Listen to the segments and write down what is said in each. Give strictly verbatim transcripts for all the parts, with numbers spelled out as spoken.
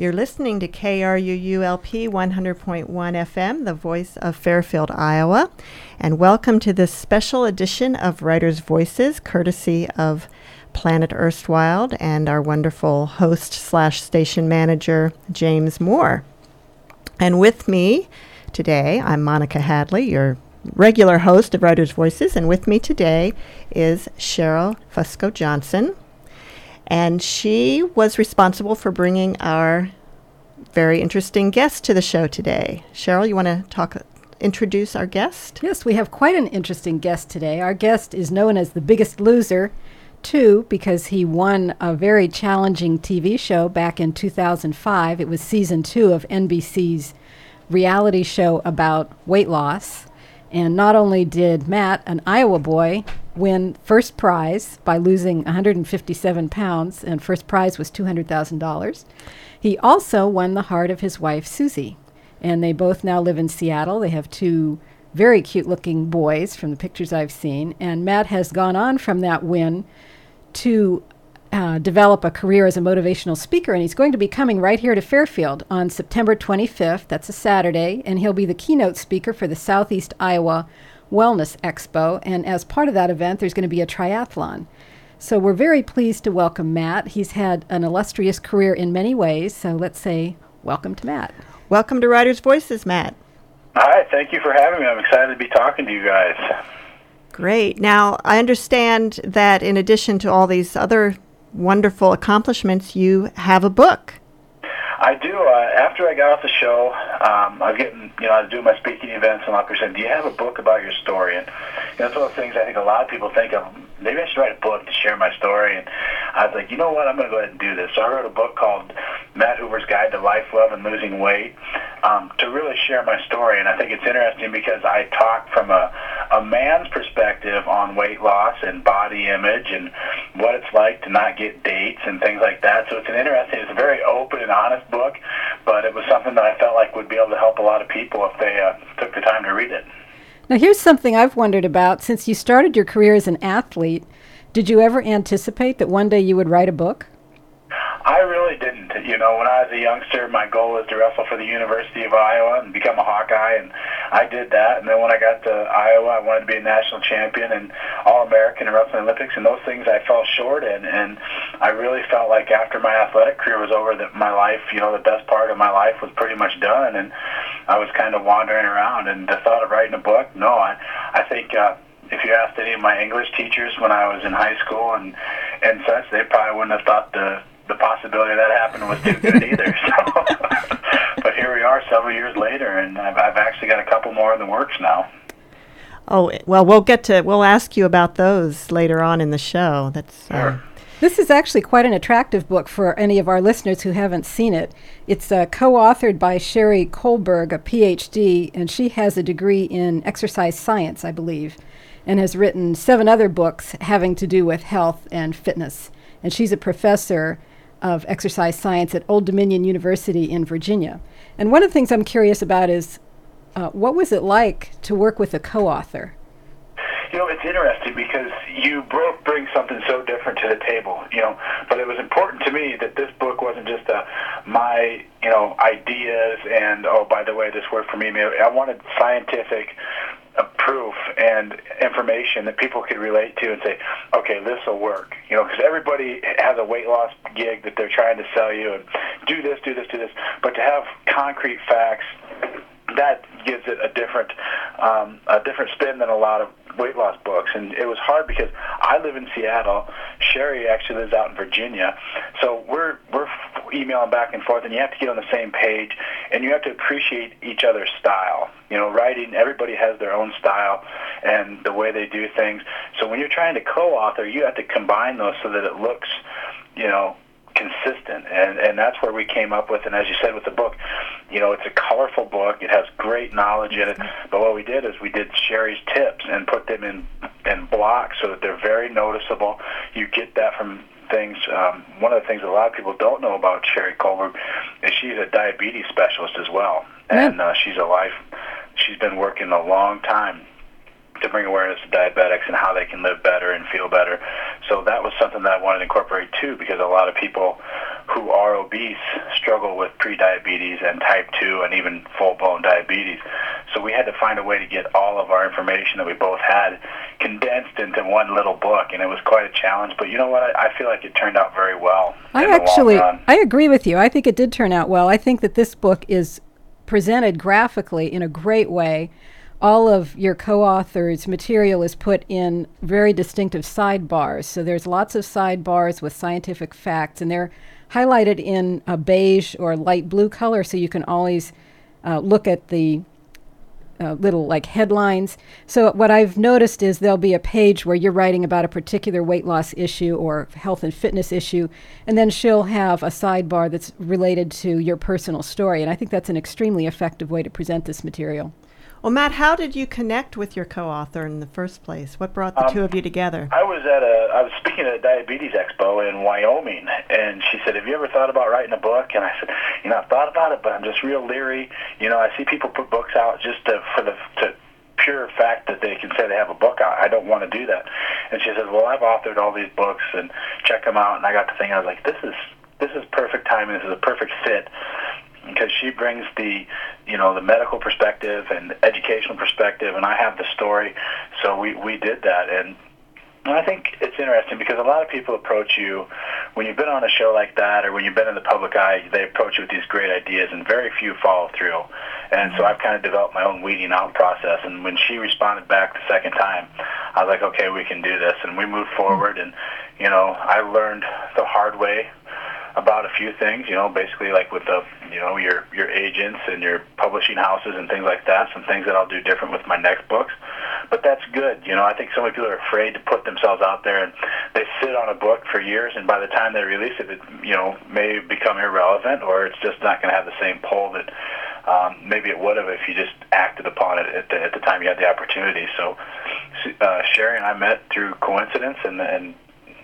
You're listening to K R U U L P one hundred point one F M, the voice of Fairfield, Iowa. And welcome to this special edition of Writers' Voices, courtesy of Planet Erstwhile and our wonderful host slash station manager, James Moore. And with me today, I'm Monica Hadley, your regular host of Writers' Voices, and with me today is Cheryl Fusco Johnson. And she was responsible for bringing our very interesting guest to the show today. Cheryl, you want to talk, introduce our guest? Yes, we have quite an interesting guest today. Our guest is known as the Biggest Loser, too, because he won a very challenging T V show back in two thousand five. It was season two of N B C's reality show about weight loss. And not only did Matt, an Iowa boy, win first prize by losing one hundred fifty-seven pounds, and first prize was two hundred thousand dollars. He also won the heart of his wife, Susie. And they both now live in Seattle. They have two very cute-looking boys from the pictures I've seen. And Matt has gone on from that win to uh, develop a career as a motivational speaker. And he's going to be coming right here to Fairfield on September twenty-fifth. That's a Saturday. And he'll be the keynote speaker for the Southeast Iowa Wellness Expo, and as part of that event, there's going to be a triathlon. So we're very pleased to welcome Matt. He's had an illustrious career in many ways, so let's say welcome to Matt. Welcome to Writers' Voices, Matt. Hi, thank you for having me. I'm excited to be talking to you guys. Great. Now, I understand that in addition to all these other wonderful accomplishments, you have a book. I do. Uh, after I got off the show, um, I was getting, you know, I was doing my speaking events, and a lot of people said, do you have a book about your story? And you know, that's one of the things I think a lot of people think of. Maybe I should write a book to share my story. And I was like, you know what, I'm going to go ahead and do this. So I wrote a book called Matt Hoover's Guide to Life, Love, and Losing Weight um, to really share my story. And I think it's interesting because I talk from a, a man's perspective on weight loss and body image and what it's like to not get dates and things like that. So it's an interesting, it's a very open and honest book, but it was something that I felt like would be able to help a lot of people if they uh, took the time to read it. Now, here's something I've wondered about. Since you started your career as an athlete, did you ever anticipate that one day you would write a book? I really didn't. You know, when I was a youngster, my goal was to wrestle for the University of Iowa and become a Hawkeye, and I did that. And then when I got to Iowa, I wanted to be a national champion and All-American in Wrestling Olympics, and those things I fell short in. And I really felt like after my athletic career was over that my life, you know, the best part of my life was pretty much done, and I was kind of wandering around. And the thought of writing a book, no, I, I think... Uh, If you asked any of my English teachers when I was in high school and, and such, they probably wouldn't have thought the, the possibility of that happening was too good either. So, but here we are several years later, and I've, I've actually got a couple more in the works now. Oh, well, we'll get to, we'll ask you about those later on in the show. That's Sure. um, This is actually quite an attractive book for any of our listeners who haven't seen it. It's uh, co-authored by Sherry Kohlberg, a P H D, and she has a degree in exercise science, I believe, and has written seven other books having to do with health and fitness. And she's a professor of exercise science at Old Dominion University in Virginia. And one of the things I'm curious about is, uh, what was it like to work with a co-author? You know, it's interesting because you both bring something so different to the table, you know, but it was important to me that this book wasn't just a, my, you know, ideas and, oh, by the way, this worked for me. I wanted scientific uh, proof and information that people could relate to and say, okay, this will work, you know, because everybody has a weight loss gig that they're trying to sell you and do this, do this, do this, but to have concrete facts, that gives it a different um, a different spin than a lot of weight loss books. And it was hard because I live in Seattle. Sherry actually lives out in Virginia. So we're we're emailing back and forth, and you have to get on the same page, and you have to appreciate each other's style. You know, writing, everybody has their own style and the way they do things. So when you're trying to co-author, you have to combine those so that it looks, you know, consistent, and and that's where we came up with, and as you said with the book, you know, it's a colorful book, it has great knowledge in it, but what we did is we did Sherry's tips and put them in in blocks so that they're very noticeable. You get that from things, um, one of the things a lot of people don't know about Sherry Kohlberg is she's a diabetes specialist as well, and uh, she's a life, she's been working a long time to bring awareness to diabetics and how they can live better and feel better. So that was something that I wanted to incorporate too, because a lot of people who are obese struggle with pre-diabetes and type two and even full-blown diabetes. So we had to find a way to get all of our information that we both had condensed into one little book, and it was quite a challenge. But you know what? I, I feel like it turned out very well. I actually, I agree with you. I think it did turn out well. I think that this book is presented graphically in a great way. All of your co-authors' material is put in very distinctive sidebars. So there's lots of sidebars with scientific facts, and they're highlighted in a beige or light blue color, so you can always uh, look at the uh, little like headlines. So what I've noticed is there'll be a page where you're writing about a particular weight loss issue or health and fitness issue, and then she'll have a sidebar that's related to your personal story. And I think that's an extremely effective way to present this material. Well, Matt, how did you connect with your co-author in the first place? What brought the um, two of you together? I was at a, I was speaking at a diabetes expo in Wyoming, and she said, "Have you ever thought about writing a book?" And I said, "You know, I've thought about it, but I'm just real leery. You know, I see people put books out just to, for the to pure fact that they can say they have a book out. I don't want to do that." And she says, "Well, I've authored all these books, and check them out." And I got to thinking, I was like, "This is this is perfect timing. This is a perfect fit." Because she brings the, you know, the medical perspective and the educational perspective, and I have the story. So we, we did that. And, and I think it's interesting because a lot of people approach you when you've been on a show like that or when you've been in the public eye, they approach you with these great ideas, and very few follow through. And so I've kind of developed my own weeding out process. And when she responded back the second time, I was like, okay, we can do this. And we moved forward. And, you know, I learned the hard way about a few things, you know, basically like with the, you know, your your agents and your publishing houses and things like that, some things that I'll do different with my next books. But that's good. You know, I think so many people are afraid to put themselves out there, and they sit on a book for years, and by the time they release it, it, you know, may become irrelevant, or it's just not going to have the same pull that um, maybe it would have if you just acted upon it at the, at the time you had the opportunity. So uh, Sherry and I met through coincidence, and, and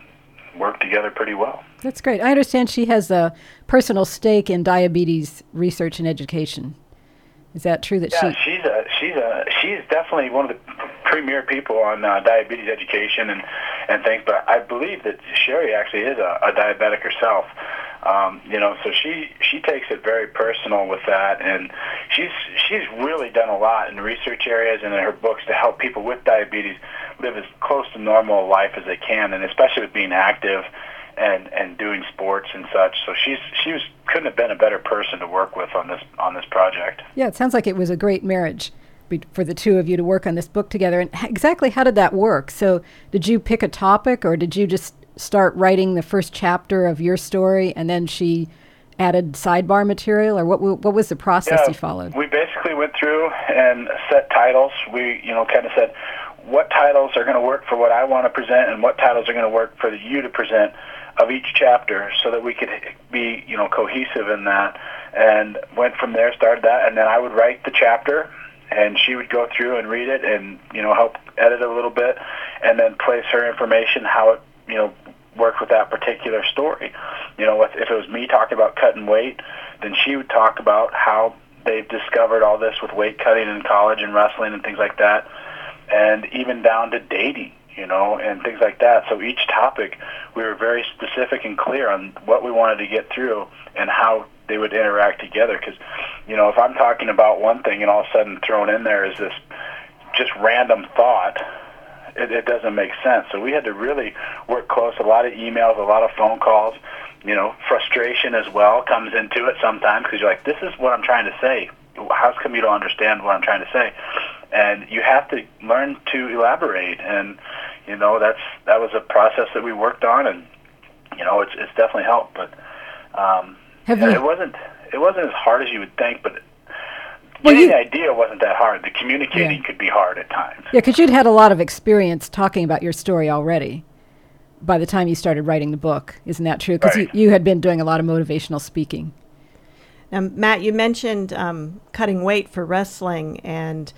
work together pretty well. That's great. I understand she has a personal stake in diabetes research and education. Is that true? That yeah, she? she's a she's a she's definitely one of the premier people on uh, diabetes education and and things. But I believe that Sherry actually is a, a diabetic herself. Um, you know, so she she takes it very personal with that, and she's she's really done a lot in research areas and in her books to help people with diabetes live as close to normal life as they can, and especially with being active and and doing sports and such. So she's she was couldn't have been a better person to work with on this on this project. Yeah, it sounds like it was a great marriage be, for the two of you to work on this book together. And h- exactly how did that work? So did you pick a topic, or did you just start writing the first chapter of your story and then she added sidebar material, or what what was the process yeah, you followed? We basically went through and set titles. We, you know, kind of said what titles are going to work for what I want to present and what titles are going to work for you to present of each chapter, so that we could be, you know, cohesive in that, and went from there, started that, and then I would write the chapter, and she would go through and read it and, you know, help edit a little bit, and then place her information, how it, you know, worked with that particular story. You know, if, if it was me talking about cutting weight, then she would talk about how they've discovered all this with weight cutting in college and wrestling and things like that, and even down to dating, you know, and things like that. So each topic, we were very specific and clear on what we wanted to get through and how they would interact together. Because, you know, if I'm talking about one thing and all of a sudden thrown in there is this just random thought, it, it doesn't make sense. So we had to really work close. A lot of emails, a lot of phone calls. You know, frustration as well comes into it sometimes, because you're like, this is what I'm trying to say. How come you don't understand what I'm trying to say? And you have to learn to elaborate, and you know that's that was a process that we worked on, and you know it's it's definitely helped. But um, Have yeah, you? it wasn't it wasn't as hard as you would think, but Well, getting you- the idea wasn't that hard. The communicating Yeah. could be hard at times. Yeah, because you'd had a lot of experience talking about your story already by the time you started writing the book. Isn't that true? Because Right. you, you had been doing a lot of motivational speaking. Now, Matt, you mentioned um, cutting weight for wrestling, and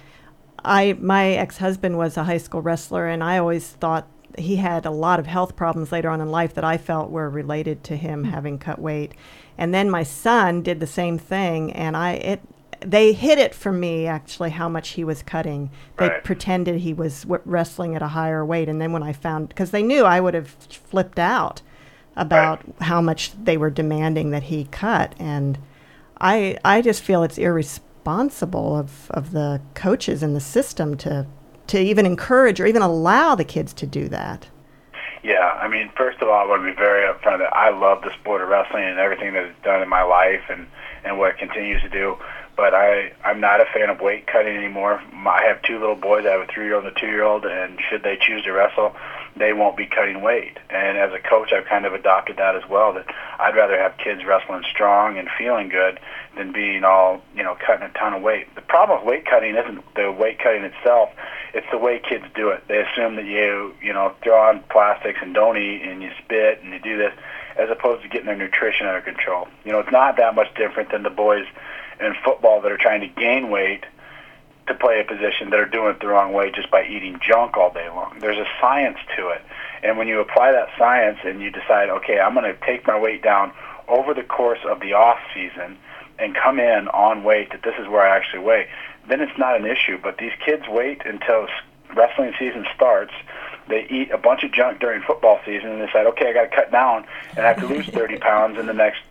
I, my ex-husband was a high school wrestler, and I always thought he had a lot of health problems later on in life that I felt were related to him having cut weight. And then my son did the same thing, and I it they hid it from me, actually, how much he was cutting. They Right. pretended he was w- wrestling at a higher weight, and then when I found, because they knew I would have flipped out about how much they were demanding that he cut, and I I just feel it's irresponsible of, of the coaches in the system to to even encourage or even allow the kids to do that. Yeah, I mean, first of all, I want to be very upfront that I love the sport of wrestling and everything that it's done in my life and, and what it continues to do. But I, I'm not a fan of weight cutting anymore. I have two little boys. I have a three-year-old and a two-year-old, and should they choose to wrestle, they won't be cutting weight. And as a coach, I've kind of adopted that as well, that I'd rather have kids wrestling strong and feeling good than being all, you know, cutting a ton of weight. The problem with weight cutting isn't the weight cutting itself. It's the way kids do it. They assume that you, you know, throw on plastics and don't eat and you spit and you do this, as opposed to getting their nutrition under control. You know, it's not that much different than the boys in football that are trying to gain weight to play a position that are doing it the wrong way just by eating junk all day long. There's a science to it. And when you apply that science and you decide, okay, I'm going to take my weight down over the course of the off season and come in on weight that this is where I actually weigh, then it's not an issue. But these kids wait until wrestling season starts. They eat a bunch of junk during football season and decide, okay, I got to cut down and I have to lose thirty pounds in the next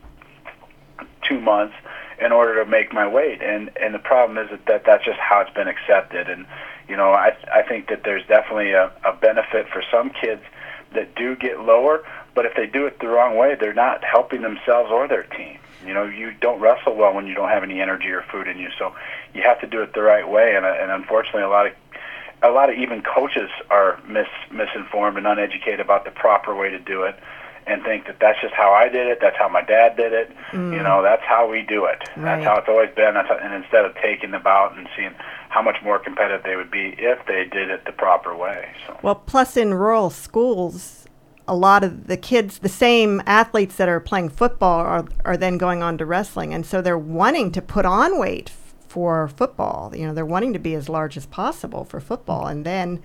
two months in order to make my weight. And and the problem is that, that that's just how it's been accepted. And, you know, I I think that there's definitely a, a benefit for some kids that do get lower, but if they do it the wrong way, they're not helping themselves or their team. You know, you don't wrestle well when you don't have any energy or food in you, so you have to do it the right way. And, and unfortunately, a lot of a lot of even coaches are mis, misinformed and uneducated about the proper way to do it, and think that that's just how I did it, that's how my dad did it, mm. you know, that's how we do it. Right. That's how it's always been. That's how, and instead of taking them out and seeing how much more competitive they would be if they did it the proper way. So. Well, plus in rural schools, a lot of the kids, the same athletes that are playing football are, are then going on to wrestling. And so they're wanting to put on weight f- for football. You know, they're wanting to be as large as possible for football. And then,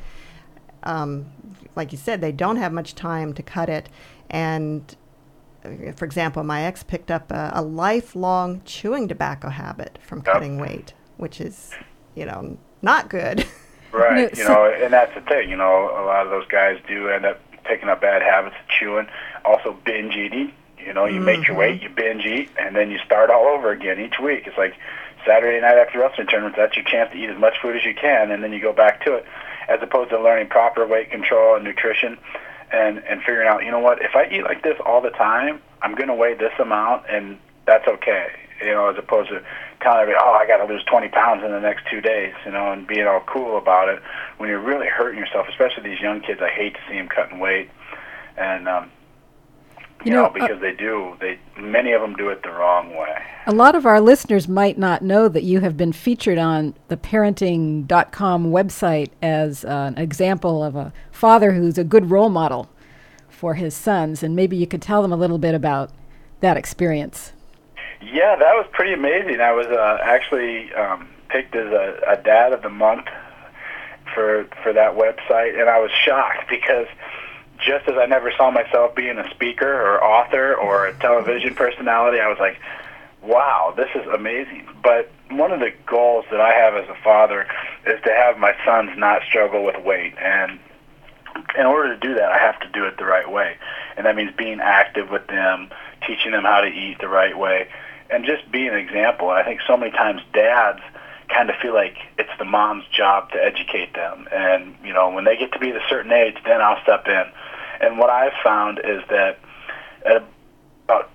um, like you said, they don't have much time to cut it. And, uh, for example, my ex picked up a, a lifelong chewing tobacco habit from cutting yep. weight, which is, you know, not good. Right. You know, and that's the thing. You know, a lot of those guys do end up picking up bad habits of chewing. Also, binge eating. You know, you mm-hmm. make your weight, you binge eat, and then you start all over again each week. It's like Saturday night after wrestling tournaments, that's your chance to eat as much food as you can, and then you go back to it, as opposed to learning proper weight control and nutrition. And, and figuring out, you know what, if I eat like this all the time, I'm going to weigh this amount, and that's okay. You know, as opposed to telling everybody, oh, I got to lose twenty pounds in the next two days, you know, and being all cool about it when you're really hurting yourself, especially these young kids. I hate to see them cutting weight. And, um, you, you know, know, because uh, they do, they many of them do it the wrong way. A lot of our listeners might not know that you have been featured on the parenting dot com website as uh, an example of a father who's a good role model for his sons, and maybe you could tell them a little bit about that experience. Yeah, that was pretty amazing. I was uh, actually um, picked as a, a dad of the month for for that website, and I was shocked because just as I never saw myself being a speaker or author or a television personality, I was like, wow, this is amazing. But one of the goals that I have as a father is to have my sons not struggle with weight. And in order to do that, I have to do it the right way. And that means being active with them, teaching them how to eat the right way, and just being an example. And I think so many times dads kind of feel like it's the mom's job to educate them. And, you know, when they get to be a certain age, then I'll step in. And what I've found is that at about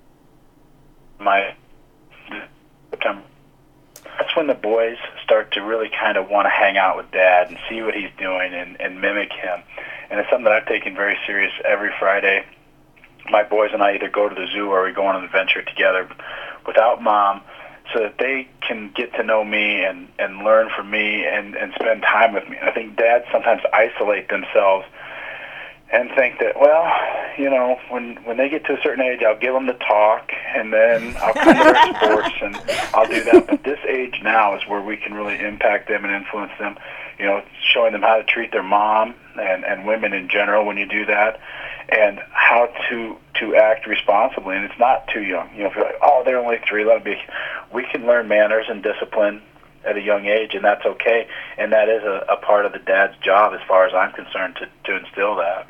my September, that's when the boys start to really kind of want to hang out with dad and see what he's doing and, and mimic him. And it's something that I've taken very serious every Friday. My boys and I either go to the zoo or we go on an adventure together without mom, so that they can get to know me and, and learn from me and, and spend time with me. I think dads sometimes isolate themselves and think that, well, you know, when when they get to a certain age, I'll give them the talk, and then I'll come to their sports, and I'll do that. But this age now is where we can really impact them and influence them, you know, showing them how to treat their mom and, and women in general when you do that, and how to to act responsibly. And it's not too young. You know, if you're like, oh, they're only three, let them be. We can learn manners and discipline at a young age, and that's okay. And that is a, a part of the dad's job, as far as I'm concerned, to, to instill that.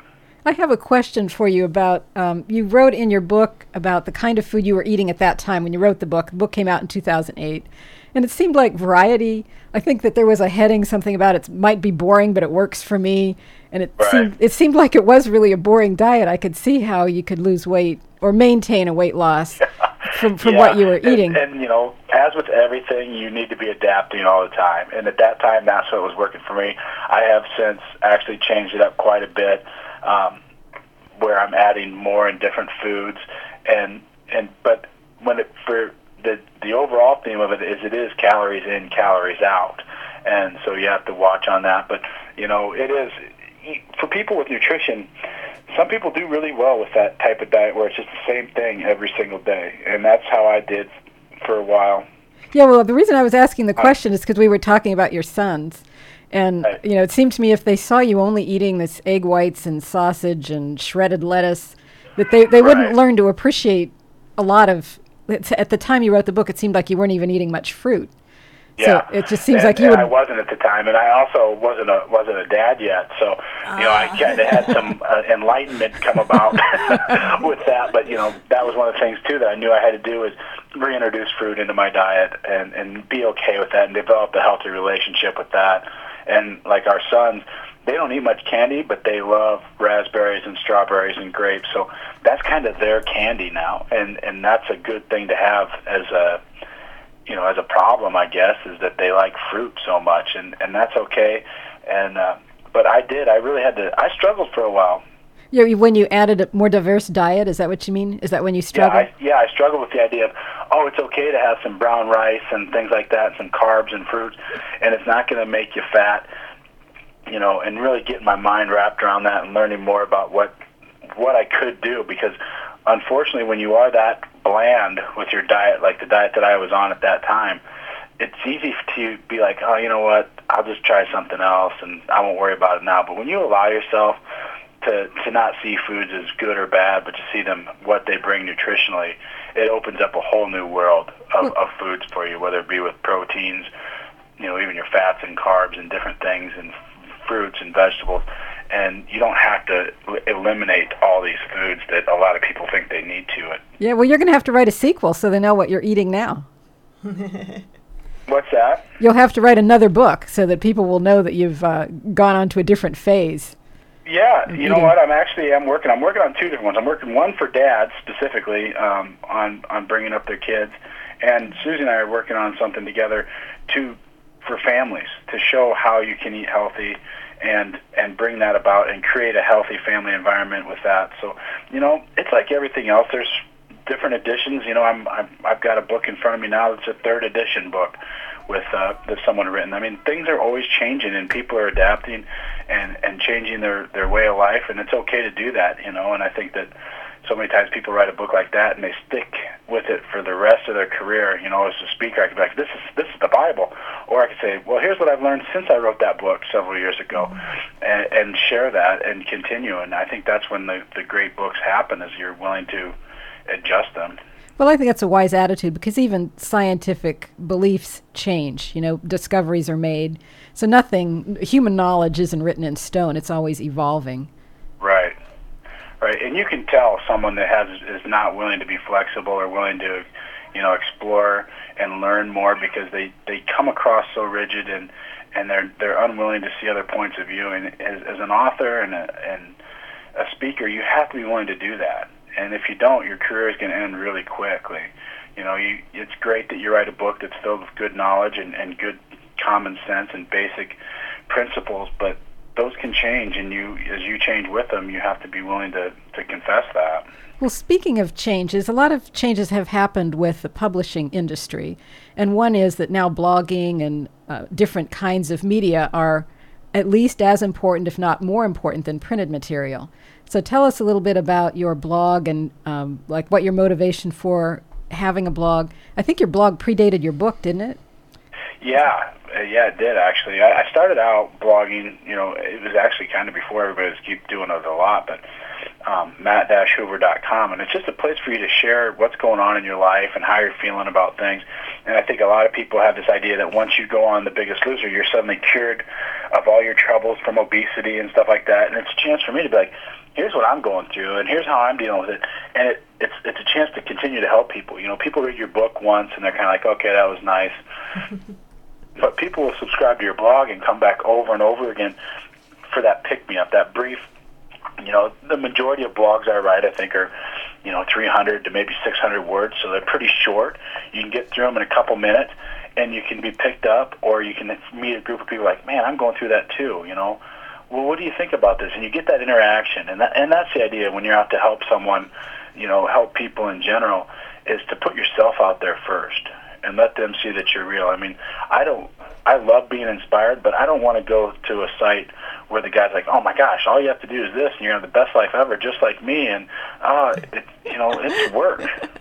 I have a question for you about, um, you wrote in your book about the kind of food you were eating at that time when you wrote the book. The book came out in two thousand eight. And it seemed like variety. I think that there was a heading, something about it might be boring, but it works for me. And it Right. seemed it seemed like it was really a boring diet. I could see how you could lose weight or maintain a weight loss from, from Yeah, what you were and- eating. And, you know, as with everything, you need to be adapting all the time. And at that time, that's what was working for me. I have since actually changed it up quite a bit, um, where I'm adding more and different foods. And and but when it for the the overall theme of it is it is calories in, calories out, and so you have to watch on that. But you know, it is for people with nutrition. Some people do really well with that type of diet where it's just the same thing every single day, and that's how I did for a while. Yeah, well, the reason I was asking the question is because we were talking about your sons. And, Right. you know, it seemed to me if they saw you only eating this egg whites and sausage and shredded lettuce, that they, they wouldn't Right. learn to appreciate a lot of, it's- at the time you wrote the book, it seemed like you weren't even eating much fruit. Yeah, So it just seems and, like you and would. I wasn't at the time, and I also wasn't a wasn't a dad yet. So you know, I kind of had some uh, enlightenment come about with that. But you know, that was one of the things too that I knew I had to do is reintroduce fruit into my diet and and be okay with that and develop a healthy relationship with that. And like our sons, they don't eat much candy, but they love raspberries and strawberries and grapes. So that's kind of their candy now, and and that's a good thing to have as a you know, as a problem, I guess, is that they like fruit so much, and, and that's okay. And uh, but I did. I really had to. I struggled for a while. Yeah, you- when you added a more diverse diet, is that what you mean? Is that when you Yeah, struggled? I, yeah, I struggled with the idea of, oh, it's okay to have some brown rice and things like that, some carbs and fruits, and it's not going to make you fat. You know, and really getting my mind wrapped around that and learning more about what what I could do, because unfortunately, when you are that bland with your diet, like the diet that I was on at that time, it's easy to be like, oh, you know what, I'll just try something else and I won't worry about it now. But when you allow yourself to, to not see foods as good or bad, but to see them, what they bring nutritionally, it opens up a whole new world of, of foods for you, whether it be with proteins, you know, even your fats and carbs and different things, and fruits and vegetables. And you don't have to eliminate all these foods that a lot of people think they need to. Yeah, well, you're going to have to write a sequel so they know what you're eating now. What's that? You'll have to write another book so that people will know that you've uh, gone on to a different phase. Yeah, you know eating. what? I'm actually I'm working. I'm working on two different ones. I'm working one for dads specifically um, on on bringing up their kids, and Susie and I are working on something together to for families to show how you can eat healthy and and bring that about and create a healthy family environment with that. So, you know, it's like everything else. There's different editions. You know, I'm, I'm I've got a book in front of me now. It's a third edition book with uh, that someone written. I mean, things are always changing, and people are adapting and and changing their their way of life, and it's okay to do that. You know, and I think that so many times people write a book like that and they stick with it for the rest of their career. You know, as a speaker, I could be like, this is this is the Bible. Or I could say, well, here's what I've learned since I wrote that book several years ago, and, and share that and continue. And I think that's when the, the great books happen, is you're willing to adjust them. Well, I think that's a wise attitude, because even scientific beliefs change. You know, discoveries are made. So nothing, human knowledge isn't written in stone. It's always evolving. Right. Right, and you can tell someone that has is not willing to be flexible or willing to, you know, explore and learn more, because they, they come across so rigid, and, and they're they're unwilling to see other points of view. And as, as an author and a, and a speaker, you have to be willing to do that. And if you don't, your career is going to end really quickly. You know, you, it's great that you write a book that's filled with good knowledge and, and good common sense and basic principles, but those can change, and you, as you change with them, you have to be willing to, to confess that. Well, speaking of changes, a lot of changes have happened with the publishing industry. And one is that now blogging and uh, different kinds of media are at least as important, if not more important, than printed material. So tell us a little bit about your blog and um, like what your motivation for having a blog. I think your blog predated your book, didn't it? Yeah, uh, yeah, it did actually. I, I started out blogging, you know, it was actually kind of before everybody was keep doing it a lot, but um, matt dash hoover dot com, and it's just a place for you to share what's going on in your life and how you're feeling about things. And I think a lot of people have this idea that once you go on The Biggest Loser, you're suddenly cured of all your troubles from obesity and stuff like that. And it's a chance for me to be like, here's what I'm going through, and here's how I'm dealing with it. And it, it's it's a chance to continue to help people. You know, people read your book once, and they're kind of like, okay, that was nice. But people will subscribe to your blog and come back over and over again for that pick-me-up, that brief. You know, the majority of blogs I write, I think, are, you know, three hundred to maybe six hundred words, so they're pretty short. You can get through them in a couple minutes, and you can be picked up, or you can meet a group of people like, man, I'm going through that too, you know. Well, what do you think about this? And you get that interaction, and that, and that's the idea when you're out to help someone, you know, help people in general, is to put yourself out there first and let them see that you're real. I mean, I don't, I love being inspired, but I don't want to go to a site where the guy's like, oh my gosh, all you have to do is this, and you're going to have the best life ever, just like me, and, uh, it, you know, it's work.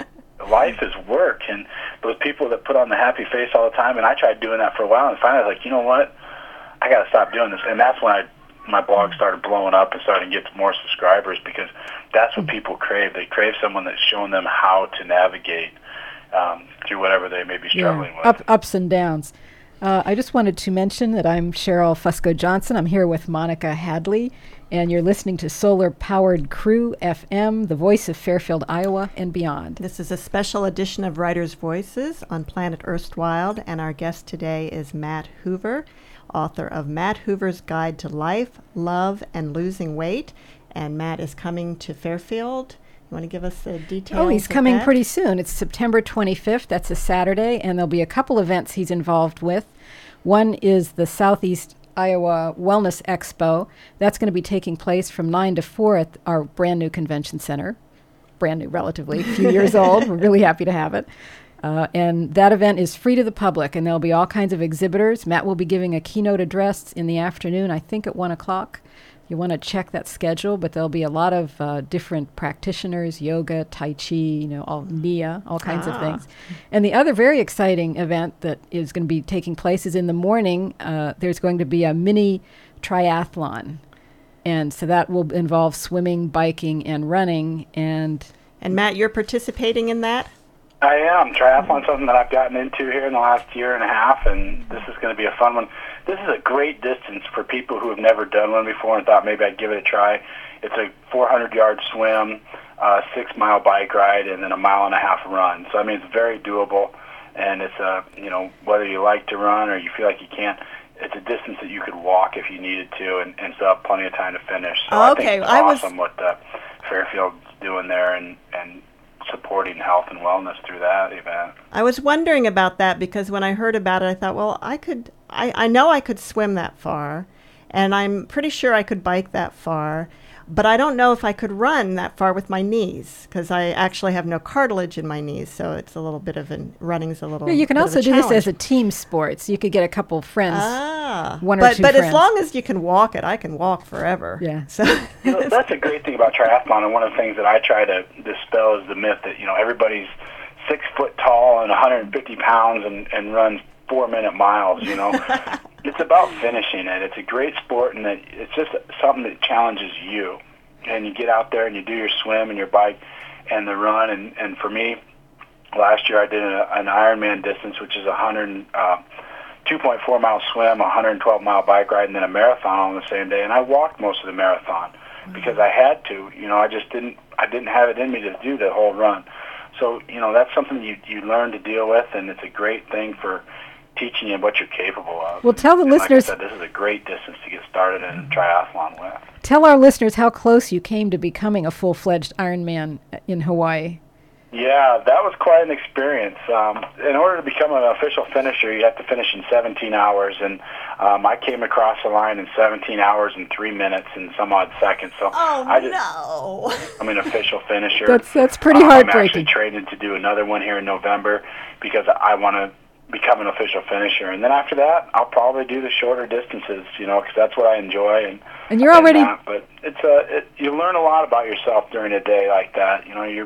Life is work, and those people that put on the happy face all the time, and I tried doing that for a while, and finally I was like, you know what, I got to stop doing this, and that's when I my blog started blowing up and started to get more subscribers, because that's what people crave. They crave someone that's showing them how to navigate um, through whatever they may be struggling yeah. with. Up, ups and downs. Uh, I just wanted to mention that I'm Cheryl Fusco Johnson. I'm here with Monica Hadley, and you're listening to Solar Powered Crew F M, the voice of Fairfield, Iowa, and beyond. This is a special edition of Writers' Voices on Planet Erstwhile, and our guest today is Matt Hoover, author of Matt Hoover's Guide to Life, Love, and Losing Weight. And Matt is coming to Fairfield. You want to give us the details? Oh, he's of coming that? pretty soon. It's September twenty-fifth. That's a Saturday, and there'll be a couple events he's involved with. One is the Southeast Iowa Wellness Expo. That's going to be taking place from nine to four at our brand new convention center. Brand new, relatively, a few years old. We're really happy to have it. Uh, and that event is free to the public, and there'll be all kinds of exhibitors. Matt will be giving a keynote address in the afternoon, I think at one o'clock. You want to check that schedule, but there'll be a lot of uh, different practitioners, yoga, tai chi, you know, all Nia, all kinds Ah. of things. And the other very exciting event that is going to be taking place is in the morning. Uh, there's going to be a mini triathlon. And so that will involve swimming, biking, and running. And And Matt, you're participating in that? I am. Triathlon's something that I've gotten into here in the last year and a half, and this is going to be a fun one. This is a great distance for people who have never done one before and thought maybe I'd give it a try. It's a four hundred yard swim, a six mile bike ride, and then a mile and a half run. So, I mean, it's very doable, and it's a, you know, whether you like to run or you feel like you can't, it's a distance that you could walk if you needed to, and, and still have plenty of time to finish. So I Okay, think it's I was- awesome what uh, Fairfield's doing there, and, and supporting health and wellness through that event. I was wondering about that because when I heard about it, I thought, well, I could, I, I know I could swim that far, and I'm pretty sure I could bike that far, but I don't know if I could run that far with my knees because I actually have no cartilage in my knees, so it's a little bit of an, running's a little yeah, you can bit also of a do this challenge. as a team sport. So you could get a couple friends. Ah, one or but, two But friends. as long as you can walk it, I can walk forever. Yeah. So You know, that's a great thing about triathlon, and one of the things that I try to dispel is the myth that, you know, everybody's six foot tall and one hundred fifty pounds and, and runs four minute miles, you know. It's about finishing it. It's a great sport, and it, it's just something that challenges you. And you get out there and you do your swim and your bike and the run. And, and for me, last year I did a, an Ironman distance, which is a hundred, uh, two point four mile swim, a one hundred twelve mile bike ride, and then a marathon on the same day. And I walked most of the marathon because I had to. You know, I just didn't. I didn't have it in me to do the whole run. So, you know, that's something you you learn to deal with, and it's a great thing for teaching you what you're capable of. Well, tell the And listeners- like I said, this is a great distance to get started in triathlon with. Tell our listeners how close you came to becoming a full-fledged Ironman in Hawaii. Yeah, that was quite an experience. Um, in order to become an official finisher, you have to finish in seventeen hours, and um, I came across the line in seventeen hours and three minutes and some odd seconds. So oh I just, no. I'm an official finisher. That's that's pretty Um, I'm actually heartbreaking. training to do another one here in November because I want to become an official finisher, and then after that, I'll probably do the shorter distances, you know, because that's what I enjoy. And And you're already that. But it's a it, you learn a lot about yourself during a day like that. You know, you're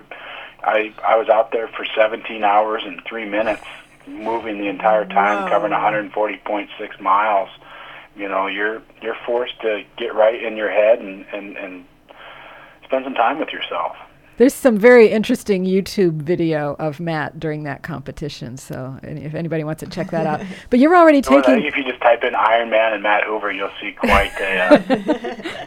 I I was out there for seventeen hours and three minutes, moving the entire time, Wow. covering one hundred forty point six miles. You know, you're you're forced to get right in your head and and and spend some time with yourself. There's some very interesting YouTube video of Matt during that competition, so any- if anybody wants to check that out. But you're already Well, I taking think if you just type in Ironman and Matt Hoover, you'll see quite a. Uh,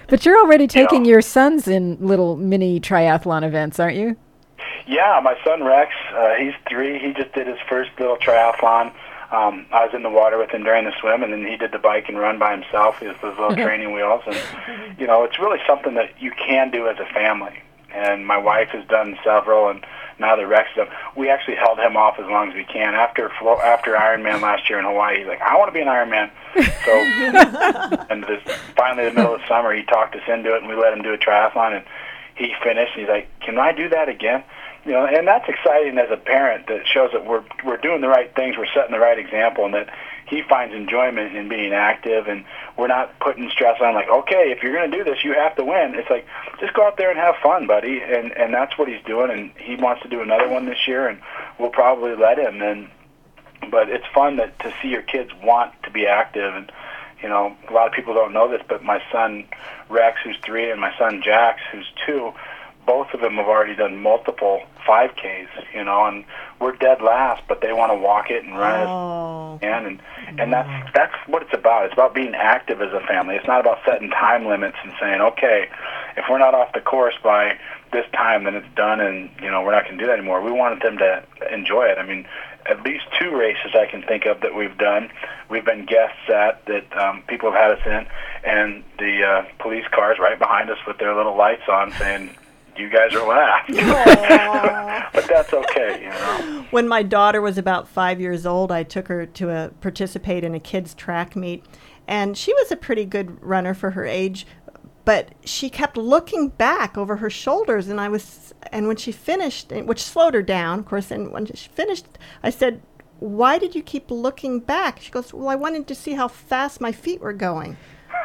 But you're already taking know. your sons in little mini triathlon events, aren't you? Yeah, my son Rex, uh, he's three. He just did his first little triathlon. Um, I was in the water with him during the swim, and then he did the bike and run by himself. He has those little training wheels, and you know, it's really something that you can do as a family. And my wife has done several, and now that Rex is up, we actually held him off as long as we can. After flo- after Ironman last year in Hawaii, he's like, I want to be an Ironman. So, and this, finally, in the middle of the summer, he talked us into it, and we let him do a triathlon, and he finished, and he's like, can I do that again? You know, and that's exciting as a parent. That shows that we're we're doing the right things, we're setting the right example, and that he finds enjoyment in being active, and we're not putting stress on like, okay, if you're going to do this, you have to win. It's like, just go out there and have fun, buddy, and and that's what he's doing, and he wants to do another one this year, and we'll probably let him. And but it's fun that to see your kids want to be active, and you know, a lot of people don't know this, but my son Rex, who's three, and my son Jax, who's two, both of them have already done multiple five Ks, you know, and we're dead last, but they want to walk it and run Oh. it, and and, and that's that's what it's about. It's about being active as a family. It's not about setting time limits and saying, okay, if we're not off the course by this time, then it's done, and you know, we're not going to do that anymore. We wanted them to enjoy it. I mean, at least two races I can think of that we've done, we've been guests at, that um, people have had us in, and the uh, police cars right behind us with their little lights on saying, you guys are last. But that's okay, you know. When my daughter was about five years old, I took her to a, participate in a kids' track meet, and she was a pretty good runner for her age, but she kept looking back over her shoulders, and I was, and when she finished, which slowed her down, of course, and when she finished, I said, why did you keep looking back? She goes, well, I wanted to see how fast my feet were going.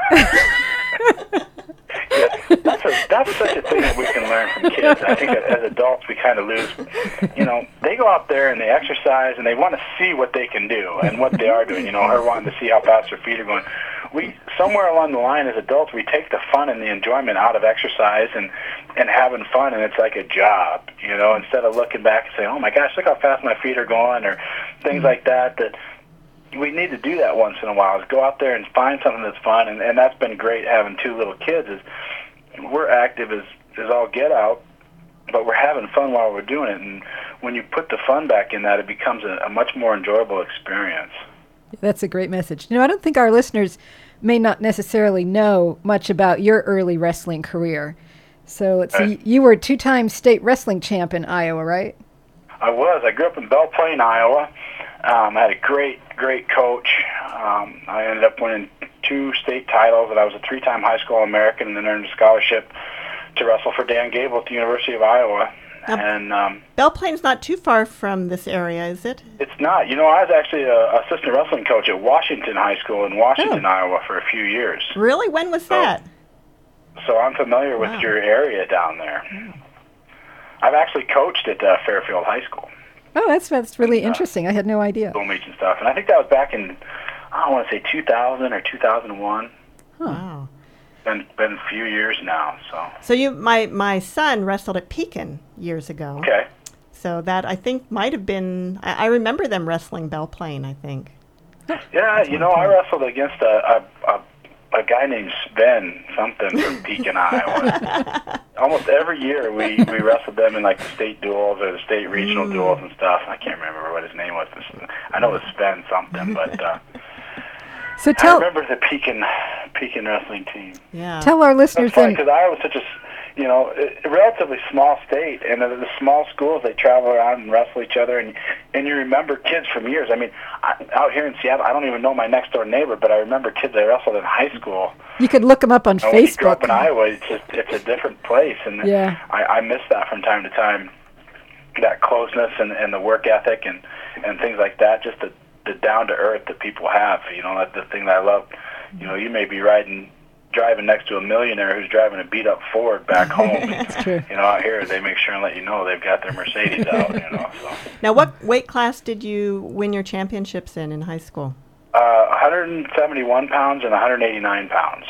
Yeah, that's, a, that's such a thing that we can learn from kids. I think that as adults we kind of lose. You know, they go out there and they exercise and they want to see what they can do and what they are doing. You know, her wanting to see how fast her feet are going. We somewhere along the line as adults we take the fun and the enjoyment out of exercise and and having fun, and it's like a job. You know, instead of looking back and saying, oh my gosh, look how fast my feet are going, or things like that. That we need to do that once in a while, is go out there and find something that's fun, and, and that's been great having two little kids, is we're active as, as all get out, but we're having fun while we're doing it, and when you put the fun back in that, it becomes a, a much more enjoyable experience. That's a great message. You know, I don't think our listeners may not necessarily know much about your early wrestling career. So let's see, you were a two-time state wrestling champ in Iowa, right? I was. I grew up in Belle Plaine, Iowa. Um, I had a great, great coach. Um, I ended up winning two state titles, and I was a three-time high school All-American, and then earned a scholarship to wrestle for Dan Gable at the University of Iowa. Now, and um, Belle Plaine's not too far from this area, is it? It's not. You know, I was actually a assistant wrestling coach at Washington High School in Washington, oh. Iowa, for a few years. Really? When was so, that? So I'm familiar with wow. your area down there. Wow. I've actually coached at uh, Fairfield High School. Oh, that's that's really uh, interesting. I had no idea. School meets and stuff, and I think that was back in, I want to say two thousand or two thousand one. Huh. Wow. Been been a few years now, so. So you, my my son wrestled at Pekin years ago. Okay. So that I think might have been. I, I remember them wrestling Belle Plaine, I think. Yeah, you know, I wrestled against a a, a a guy named Sven something from Pekin, Iowa. Almost every year we, we wrestled them in like the state duels or the state regional mm. duels and stuff. I can't remember what his name was. I know it was Sven something, but uh, so tell, I remember the Pekin Pekin wrestling team. Yeah. Tell our listeners then. Because Iowa was such a, you know, a relatively small state, and the, the small schools, they travel around and wrestle each other, and and you remember kids from years. I mean, I, out here in Seattle, I don't even know my next door neighbor, but I remember kids I wrestled in high school. You could look them up on and Facebook. When you grow up in Iowa, it's just it's a different place, and yeah. I, I miss that from time to time. That closeness and, and the work ethic and, and things like that, just the the down to earth that people have. You know, that's the thing that I love. You know, you may be riding. driving next to a millionaire who's driving a beat-up Ford back home. That's true. You know, out here they make sure and let you know they've got their Mercedes out. You know. So. Now, what weight class did you win your championships in in high school? Uh, one hundred seventy-one pounds and one hundred eighty-nine pounds.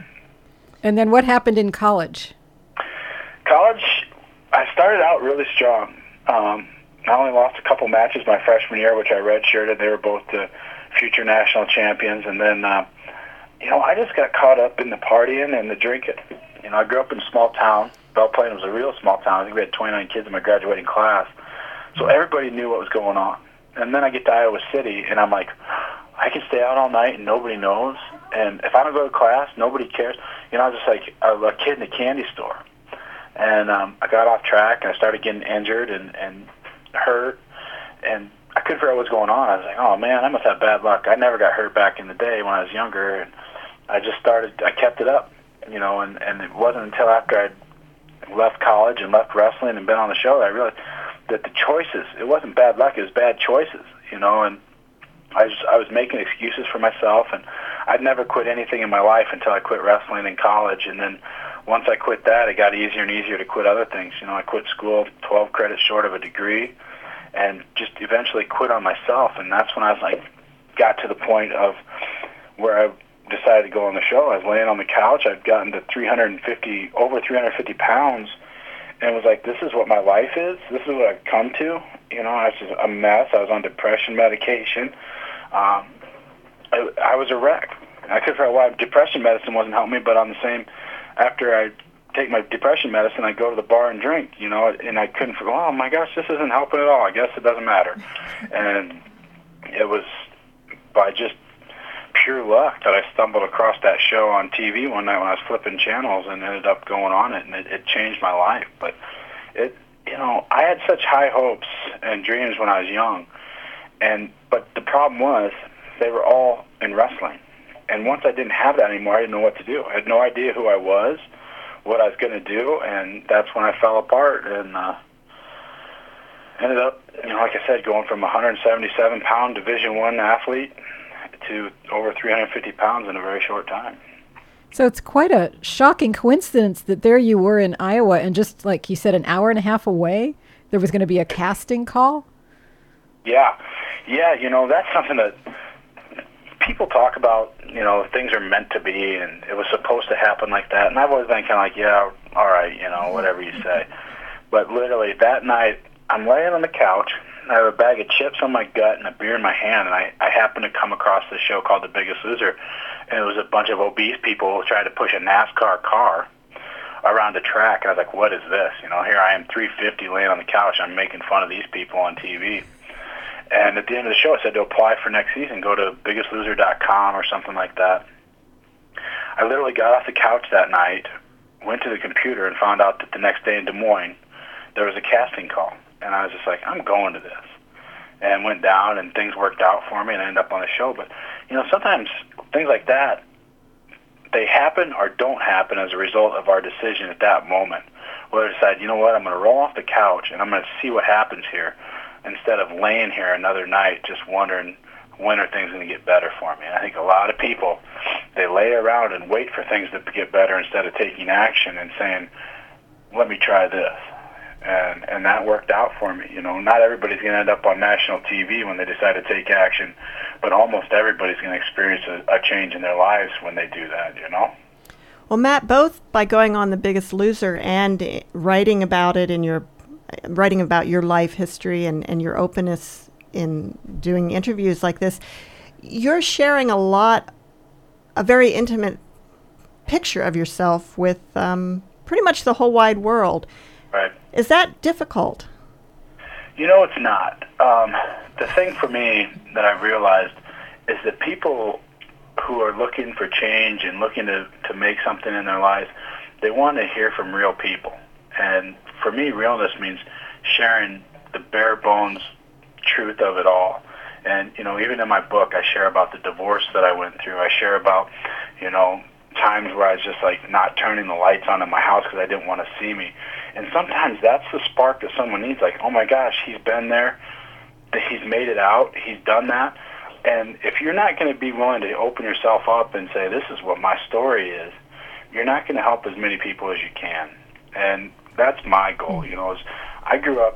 And then what happened in college? College, I started out really strong. Um, I only lost a couple matches my freshman year, which I redshirted. They were both the future national champions, and then. Uh, you know, I just got caught up in the partying and the drinking. You know, I grew up in a small town. Belle Plaine was a real small town. I think we had twenty-nine kids in my graduating class. So everybody knew what was going on. And then I get to Iowa City, and I'm like, I can stay out all night and nobody knows. And if I don't go to class, nobody cares. You know, I was just like a, a kid in a candy store. And um, I got off track, and I started getting injured and, and hurt. And I couldn't figure out what was going on. I was like, oh, man, I must have bad luck. I never got hurt back in the day when I was younger. And I just started, I kept it up, you know, and, and it wasn't until after I'd left college and left wrestling and been on the show that I realized that the choices, it wasn't bad luck, it was bad choices, you know, and I was, I was making excuses for myself, and I'd never quit anything in my life until I quit wrestling in college, and then once I quit that, it got easier and easier to quit other things. You know, I quit school twelve credits short of a degree, and just eventually quit on myself, and that's when I was like, got to the point of where I decided to go on the show. I was laying on the couch, I'd gotten to three hundred fifty, over three hundred fifty pounds, and was like, this is what my life is? This is what I've come to? You know, I was just a mess. I was on depression medication. Um, I, I was a wreck. I couldn't figure out why depression medicine wasn't helping me, but on the same, after I take my depression medicine, I go to the bar and drink, you know, and I couldn't figure, oh my gosh, this isn't helping at all. I guess it doesn't matter. And it was by just pure luck that I stumbled across that show on T V one night when I was flipping channels and ended up going on it, and it, it changed my life. But it, you know, I had such high hopes and dreams when I was young, and but the problem was they were all in wrestling. And once I didn't have that anymore, I didn't know what to do. I had no idea who I was, what I was going to do, and that's when I fell apart and uh, ended up, you know, like I said, going from a one hundred seventy-seven pound Division One athlete to over three hundred fifty pounds in a very short time. So it's quite a shocking coincidence that there you were in Iowa, and just like you said, an hour and a half away, there was going to be a casting call? Yeah. Yeah, you know, that's something that people talk about, you know, things are meant to be, and it was supposed to happen like that. And I've always been kind of like, yeah, all right, you know, whatever you say. But literally that night, I'm laying on the couch, I have a bag of chips on my gut and a beer in my hand, and I, I happened to come across this show called The Biggest Loser, and it was a bunch of obese people trying to push a NASCAR car around a track, and I was like, what is this? You know, here I am, three fifty, laying on the couch, I'm making fun of these people on T V. And at the end of the show, I said to apply for next season, go to biggest loser dot com or something like that. I literally got off the couch that night, went to the computer, and found out that the next day in Des Moines, there was a casting call. And I was just like, I'm going to this. And went down, and things worked out for me, and I ended up on the show. But, you know, sometimes things like that, they happen or don't happen as a result of our decision at that moment. Whether I decide, you know what, I'm going to roll off the couch, and I'm going to see what happens here, instead of laying here another night just wondering when are things going to get better for me. And I think a lot of people, they lay around and wait for things to get better instead of taking action and saying, let me try this. And and that worked out for me. You know, not everybody's going to end up on national T V when they decide to take action, but almost everybody's going to experience a, a change in their lives when they do that, you know? Well, Matt, both by going on The Biggest Loser and writing about it in your writing about your life history and, and your openness in doing interviews like this, you're sharing a lot, a very intimate picture of yourself with um, pretty much the whole wide world. Right. Is that difficult? You know, it's not. Um, the thing for me that I've realized is that people who are looking for change and looking to, to make something in their lives, they want to hear from real people. And for me, realness means sharing the bare bones truth of it all. And, you know, even in my book, I share about the divorce that I went through. I share about, you know, times where I was just like not turning the lights on in my house because I didn't want to see me. And sometimes that's the spark that someone needs. Like, oh my gosh, he's been there. He's made it out. He's done that. And if you're not going to be willing to open yourself up and say, this is what my story is, you're not going to help as many people as you can. And that's my goal. You know, is I grew up,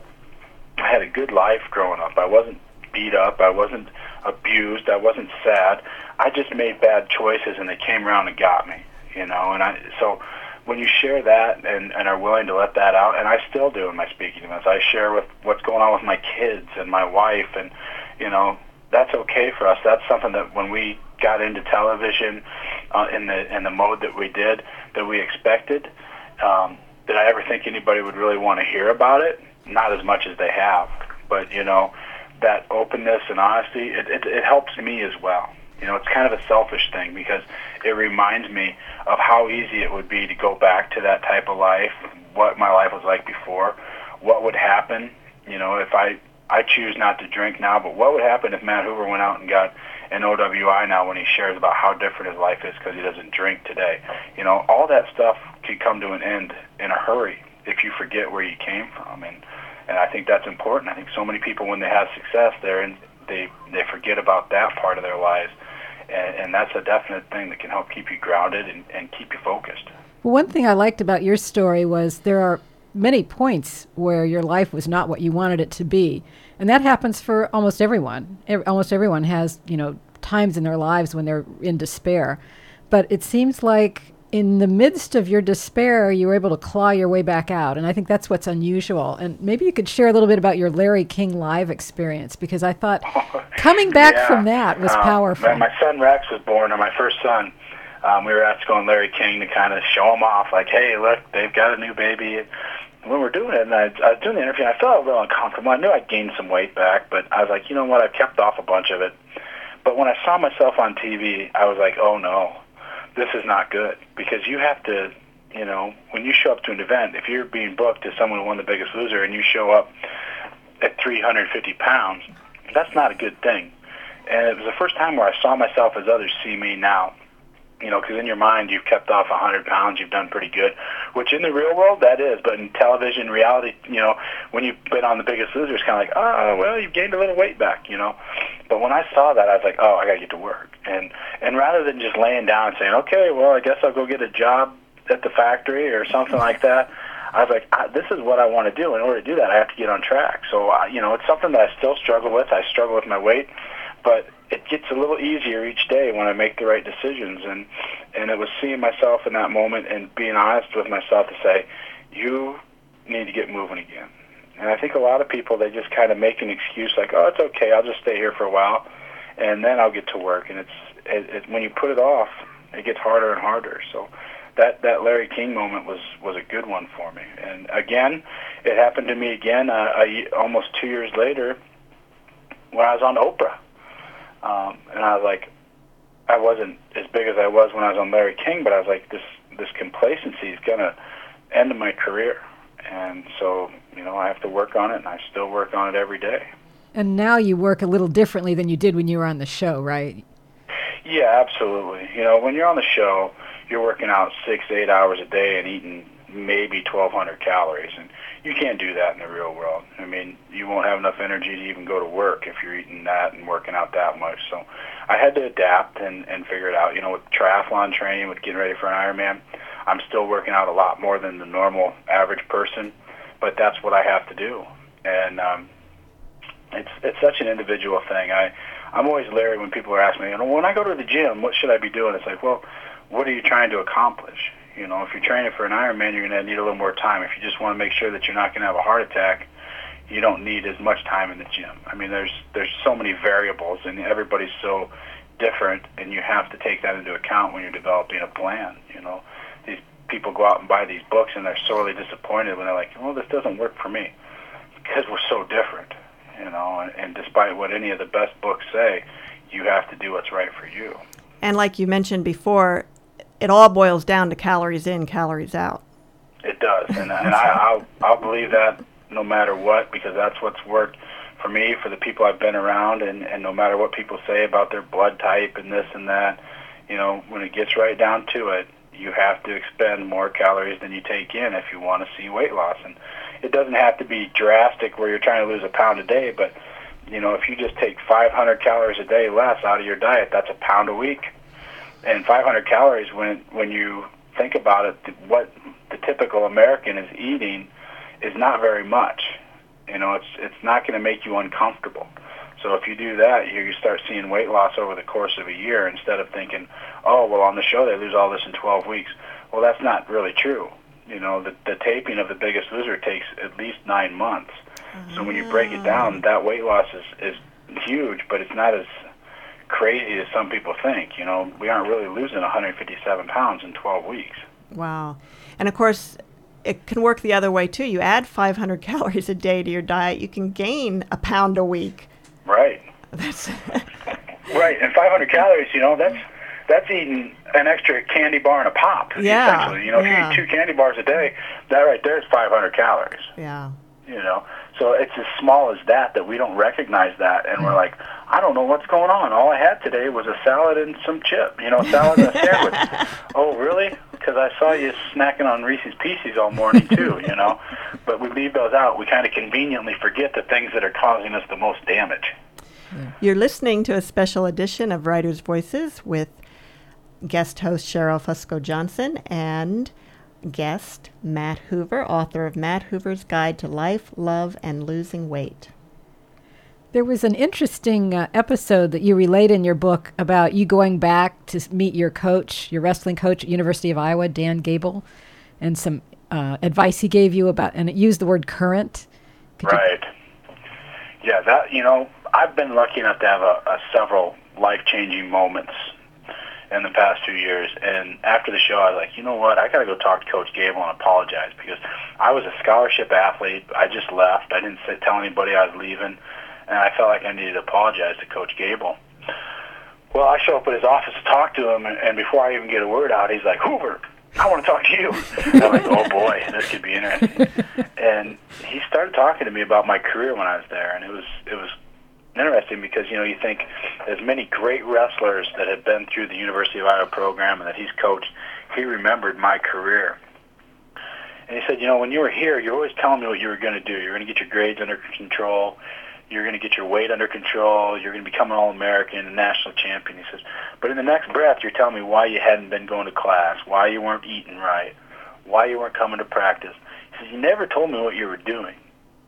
I had a good life growing up. I wasn't beat up. I wasn't abused. I wasn't sad. I just made bad choices, and they came around and got me, you know. And I so when you share that and, and are willing to let that out, and I still do in my speaking events, I share with what's going on with my kids and my wife, and, you know, that's okay for us. That's something that when we got into television, uh, in the in the mode that we did, that we expected. Um, did I ever think anybody would really want to hear about it? Not as much as they have. But, you know, that openness and honesty, it, it, it helps me as well. You know, it's kind of a selfish thing because it reminds me of how easy it would be to go back to that type of life, what my life was like before, what would happen, you know, if I, I choose not to drink now, but what would happen if Matt Hoover went out and got an O W I now when he shares about how different his life is because he doesn't drink today. You know, all that stuff could come to an end in a hurry if you forget where you came from. And, and I think that's important. I think so many people, when they have success, they're in, they, they forget about that part of their lives. And, and that's a definite thing that can help keep you grounded and, and keep you focused. Well, one thing I liked about your story was there are many points where your life was not what you wanted it to be. And that happens for almost everyone. E- almost everyone has, you know, times in their lives when they're in despair. But it seems like in the midst of your despair, you were able to claw your way back out. And I think that's what's unusual. And maybe you could share a little bit about your Larry King Live experience, because I thought coming back yeah. from that was um, powerful. My, my son Rex was born, or my first son. Um, we were asked to go on Larry King to kind of show him off, like, hey, look, they've got a new baby. And when we're doing it, and I, I was doing the interview, and I felt a little uncomfortable. I knew I'd gained some weight back, but I was like, you know what, I've kept off a bunch of it. But when I saw myself on T V, I was like, oh, no, this is not good. Because you have to, you know, when you show up to an event, if you're being booked as someone who won The Biggest Loser and you show up at three hundred fifty pounds, that's not a good thing. And it was the first time where I saw myself as others see me now. You know, because in your mind, you've kept off one hundred pounds, you've done pretty good, which in the real world, that is. But in television, reality, you know, when you've been on The Biggest Loser, it's kind of like, oh, well, you've gained a little weight back, you know. But when I saw that, I was like, oh, I got to get to work. And and rather than just laying down and saying, okay, well, I guess I'll go get a job at the factory or something like that, I was like, ah, this is what I want to do. In order to do that, I have to get on track. So, uh, you know, it's something that I still struggle with. I struggle with my weight, but it gets a little easier each day when I make the right decisions. And, and it was seeing myself in that moment and being honest with myself to say, you need to get moving again. And I think a lot of people, they just kind of make an excuse like, oh, it's okay, I'll just stay here for a while, and then I'll get to work. And it's it, it, when you put it off, it gets harder and harder. So that, that Larry King moment was, was a good one for me. And again, it happened to me again uh, a, almost two years later when I was on Oprah. Um, and I was like, I wasn't as big as I was when I was on Larry King, but I was like, this this complacency is going to end my career. And so, you know, I have to work on it, and I still work on it every day. And now you work a little differently than you did when you were on the show, right? Yeah, absolutely. You know, when you're on the show, you're working out six, eight hours a day and eating maybe twelve hundred calories, and you can't do that in the real world. I mean, you won't have enough energy to even go to work if you're eating that and working out that much. So I had to adapt and, and figure it out. You know, with triathlon training, with getting ready for an Ironman, I'm still working out a lot more than the normal average person, but that's what I have to do. And um, it's it's such an individual thing. I, I'm always leery when people are asking me, you know, when I go to the gym, what should I be doing? It's like, well, what are you trying to accomplish? You know, if you're training for an Ironman, you're going to need a little more time. If you just want to make sure that you're not going to have a heart attack, you don't need as much time in the gym. I mean, there's there's so many variables, and everybody's so different, and you have to take that into account when you're developing a plan. You know, these people go out and buy these books, and they're sorely disappointed when they're like, well, this doesn't work for me, because we're so different. You know, and, and despite what any of the best books say, you have to do what's right for you. And like you mentioned before, it all boils down to calories in, calories out. It does, and, and I, I'll, I'll believe that no matter what, because that's what's worked for me, for the people I've been around, and, and no matter what people say about their blood type and this and that, you know, when it gets right down to it, you have to expend more calories than you take in if you want to see weight loss. And it doesn't have to be drastic where you're trying to lose a pound a day, but, you know, if you just take five hundred calories a day less out of your diet, that's a pound a week. And five hundred calories, when when you think about it, what the typical American is eating is not very much. You know, it's it's not going to make you uncomfortable. So if you do that, you start seeing weight loss over the course of a year instead of thinking, oh, well, on the show they lose all this in twelve weeks. Well, that's not really true. You know, the, the taping of The Biggest Loser takes at least nine months. So when you break it down, that weight loss is, is huge, but it's not as crazy as some people think. You know, we aren't really losing one hundred fifty-seven pounds in twelve weeks. Wow. And of course, it can work the other way too. You add five hundred calories a day to your diet, you can gain a pound a week. Right. That's right. And five hundred calories, you know, that's that's eating an extra candy bar and a pop. Yeah. Essentially. You know, yeah. if you eat two candy bars a day, that right there is five hundred calories. Yeah. You know, so it's as small as that that we don't recognize that, and we're like, I don't know what's going on. All I had today was a salad and some chip, you know, salad and a sandwich. Oh, really? Because I saw you snacking on Reese's Pieces all morning too, you know. But we leave those out. We kind of conveniently forget the things that are causing us the most damage. You're listening to a special edition of Writers' Voices with guest host Cheryl Fusco Johnson and guest Matt Hoover, author of Matt Hoover's Guide to Life, Love, and Losing Weight. There was an interesting uh, episode that you relate in your book about you going back to meet your coach, your wrestling coach at University of Iowa, Dan Gable, and some uh, advice he gave you about, and it used the word current. Could right. You... Yeah, that, you know, I've been lucky enough to have a, a several life-changing moments in the past few years, and after the show I was like, you know what, I got to go talk to Coach Gable and apologize, because I was a scholarship athlete. I just left. I didn't say, tell anybody I was leaving, and I felt like I needed to apologize to Coach Gable. Well, I show up at his office to talk to him, and, and before I even get a word out, he's like, Hoover, I want to talk to you. And I'm like, oh boy, this could be interesting. And he started talking to me about my career when I was there, and it was it was interesting because, you know, you think there's many great wrestlers that have been through the University of Iowa program and that he's coached. He remembered my career. And he said, you know, when you were here, you're always telling me what you were going to do. You're going to get your grades under control. You're going to get your weight under control. You're going to become an All-American, a national champion. He says, but in the next breath, you're telling me why you hadn't been going to class, why you weren't eating right, why you weren't coming to practice. He says, you never told me what you were doing.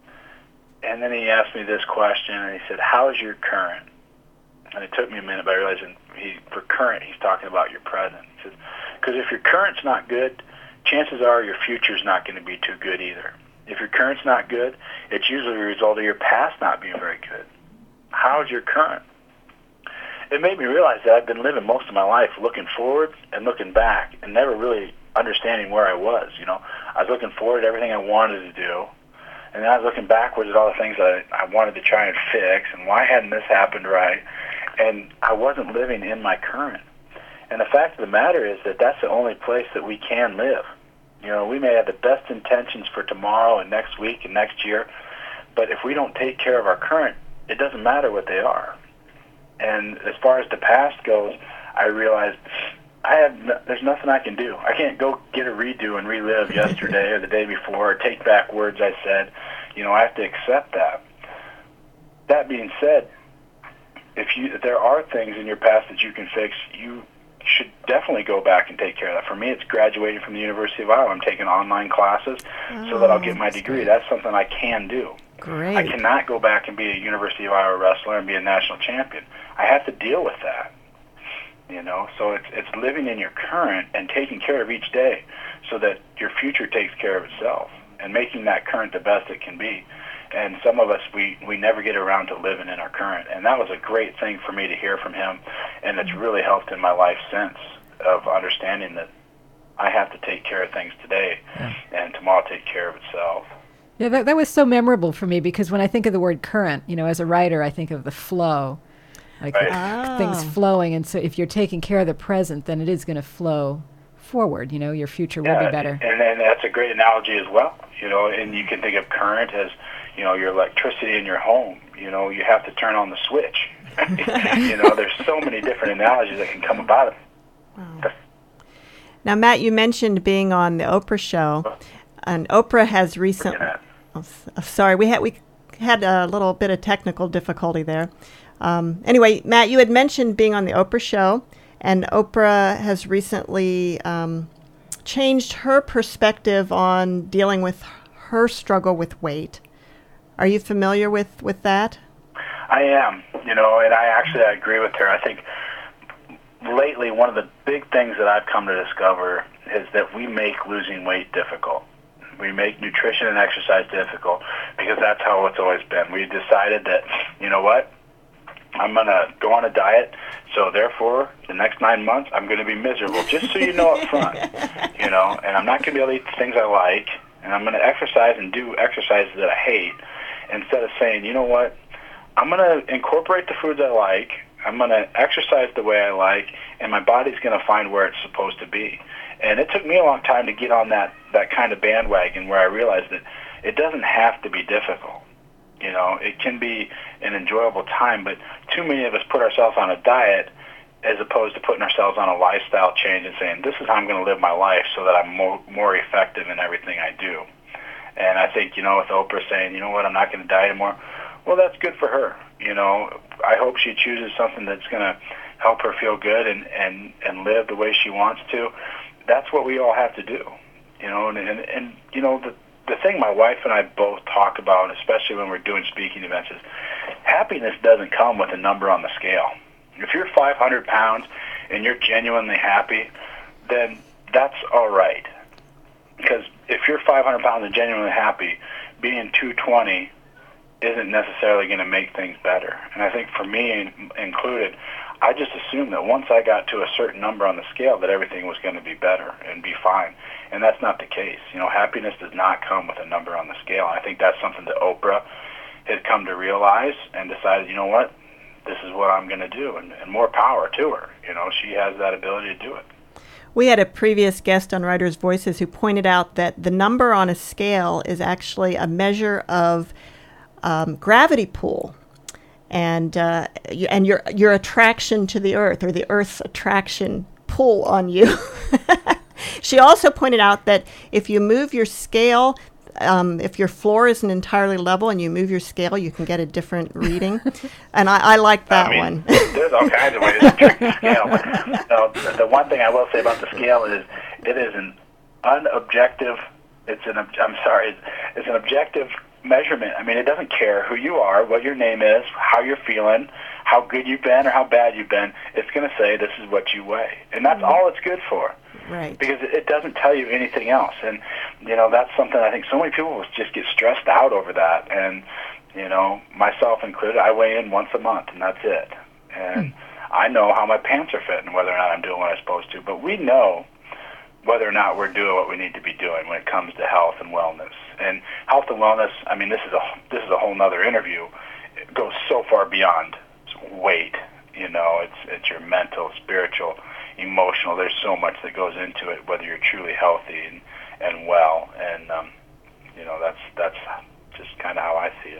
And then he asked me this question, and he said, how's your current? And it took me a minute, but I realized he, for current, he's talking about your present. He says, because if your current's not good, chances are your future's not going to be too good either. If your current's not good, it's usually a result of your past not being very good. How's your current? It made me realize that I've been living most of my life looking forward and looking back and never really understanding where I was. You know, I was looking forward to everything I wanted to do, and then I was looking backwards at all the things that I, I wanted to try and fix, and why hadn't this happened right? And I wasn't living in my current. And the fact of the matter is that that's the only place that we can live. You know, we may have the best intentions for tomorrow and next week and next year, but if we don't take care of our current, it doesn't matter what they are. And as far as the past goes, I realized I have no, there's nothing I can do. I can't go get a redo and relive yesterday or the day before or take back words I said. You know, I have to accept that. That being said, if you if there are things in your past that you can fix, you should definitely go back and take care of that. For me, it's graduating from the University of Iowa. I'm taking online classes oh, so that I'll get my degree. Great. That's something I can do. Great. I cannot go back and be a University of Iowa wrestler and be a national champion. I have to deal with that. You know, so it's it's living in your current and taking care of each day so that your future takes care of itself and making that current the best it can be. And some of us, we, we never get around to living in our current. And that was a great thing for me to hear from him, and it's really helped in my life since, of understanding that I have to take care of things today, yeah. and tomorrow take care of itself. Yeah, that, that was so memorable for me, because when I think of the word current, you know, as a writer, I think of the flow, like right. the, oh. things flowing. And so if you're taking care of the present, then it is going to flow forward. You know, your future will yeah, be better. And then that's a great analogy as well. You know, and you can think of current as, you know, your electricity in your home. You know, you have to turn on the switch. You know, there's so many different analogies that can come about it. Wow. Now, Matt, you mentioned being on the Oprah show, and Oprah has recently. Oh, sorry, we had we had a little bit of technical difficulty there. Um, anyway, Matt, you had mentioned being on the Oprah show, and Oprah has recently um, changed her perspective on dealing with her struggle with weight. Are you familiar with, with that? I am, you know, and I actually I agree with her. I think lately one of the big things that I've come to discover is that we make losing weight difficult. We make nutrition and exercise difficult because that's how it's always been. We decided that, you know what, I'm going to go on a diet So therefore, the next nine months, I'm going to be miserable, just so you know up front, you know, and I'm not going to be able to eat the things I like, and I'm going to exercise and do exercises that I hate, instead of saying, you know what, I'm going to incorporate the foods I like, I'm going to exercise the way I like, and my body's going to find where it's supposed to be. And it took me a long time to get on that, that kind of bandwagon where I realized that it doesn't have to be difficult. You know, it can be an enjoyable time, but too many of us put ourselves on a diet as opposed to putting ourselves on a lifestyle change and saying, this is how I'm going to live my life so that I'm more, more effective in everything I do. And I think, you know, with Oprah saying, you know what, I'm not going to diet anymore, well, that's good for her. You know, I hope she chooses something that's going to help her feel good and, and, and live the way she wants to. That's what we all have to do. You know, and, and, and you know, the The thing my wife and I both talk about, especially when we're doing speaking events, is happiness doesn't come with a number on the scale. If you're five hundred pounds and you're genuinely happy, then that's all right. Because if you're five hundred pounds and genuinely happy, being two twenty isn't necessarily going to make things better. And I think for me in, included, I just assumed that once I got to a certain number on the scale that everything was going to be better and be fine. And that's not the case. You know, happiness does not come with a number on the scale. And I think that's something that Oprah had come to realize and decided, you know what, this is what I'm going to do. And, and more power to her. You know, she has that ability to do it. We had a previous guest on Writers' Voices who pointed out that the number on a scale is actually a measure of um, gravity pull. And uh, you, and your your attraction to the earth, or the earth's attraction pull on you. She also pointed out that if you move your scale, um, if your floor isn't entirely level and you move your scale, you can get a different reading. And I, I like that I mean, one. There's all kinds of ways to trick the scale. But, no, the, the one thing I will say about the scale is it is an unobjective. It's an I'm sorry. It's, it's an objective measurement. I mean, it doesn't care who you are, what your name is, how you're feeling, how good you've been or how bad you've been. It's going to say this is what you weigh, and that's mm-hmm. all it's good for. Right. Because it doesn't tell you anything else, and you know that's something I think so many people just get stressed out over that, and you know myself included. I weigh in once a month, and that's it. And mm-hmm. I know how my pants are fitting, whether or not I'm doing what I'm supposed to. But we know whether or not we're doing what we need to be doing when it comes to health and wellness. And health and wellness, I mean, this is a this is a whole nother interview. It goes so far beyond weight. You know, it's it's your mental, spiritual, emotional. There's so much that goes into it, whether you're truly healthy and, and well. And um, you know, that's that's just kind of how I see it.